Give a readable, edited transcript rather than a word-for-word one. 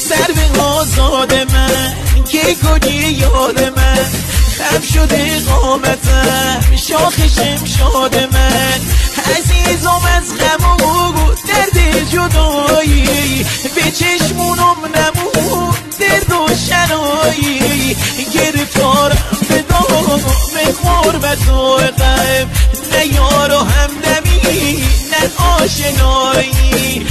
سر به آزاد من که کنی یاد من خم شده قامتم شاخ شمشاد من عزیزم از غم و درد جدایی به چشمونم نمون درد و شنایی گرفتارم به دام غربت و غم نه یار و همدمی نه آشنایی